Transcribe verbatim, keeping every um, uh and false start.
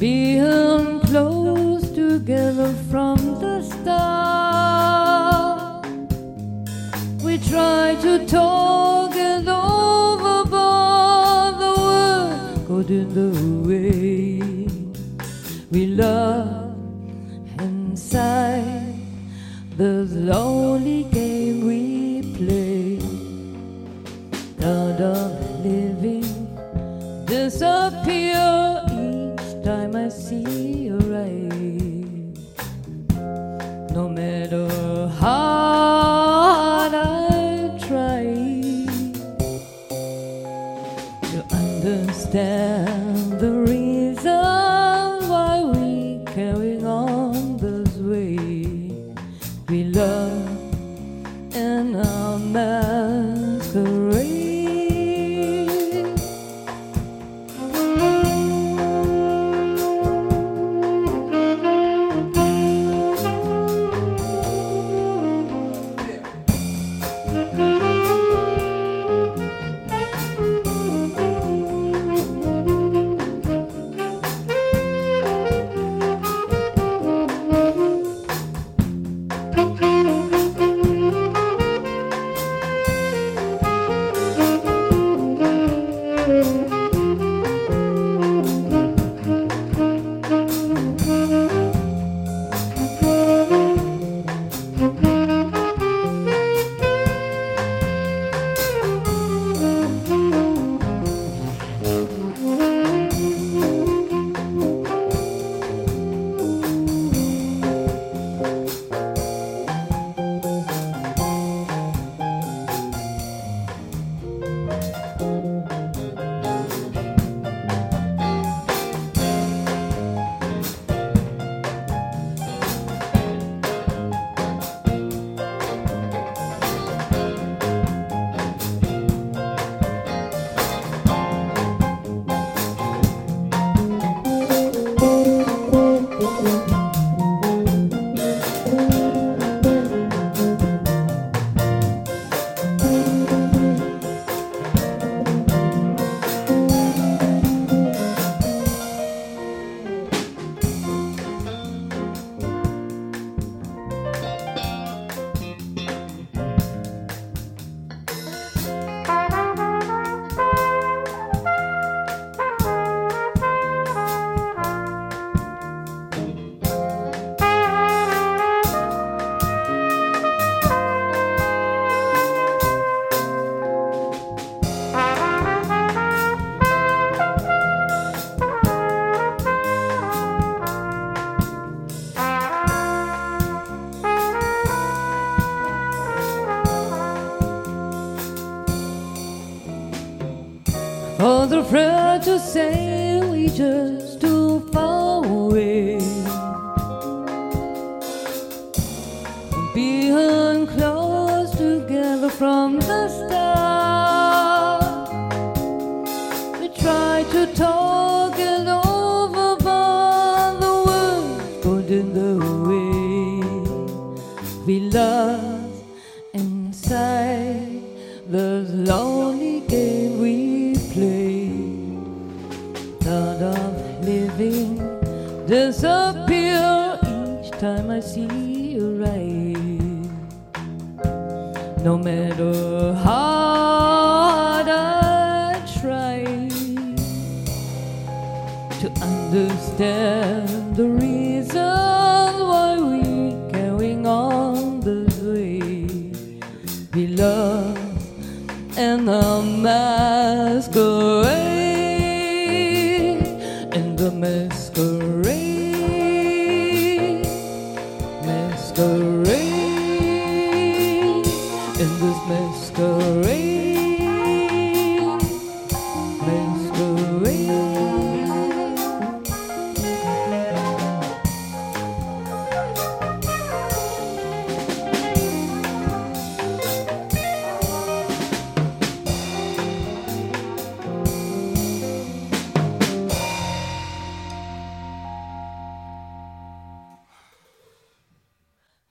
being close together from the start. We try to talk it over, but the words got in the way. We love inside the lonely game we play. Thought of living disappear each time I see your eyes. No matter how hard I try to understand the reason why we carrying on this way. We love in our masquerade. For the prayer to say we just too far away, being close together from the start. We try to talk it over, but the words got in the way. We lost inside the lonely game we play. Thought of living disappear each time I see your eyes. No matter how hard I try to understand the reason why we carrying on this way. We love and the masquerade, and the masquerade, masquerade, in this masquerade.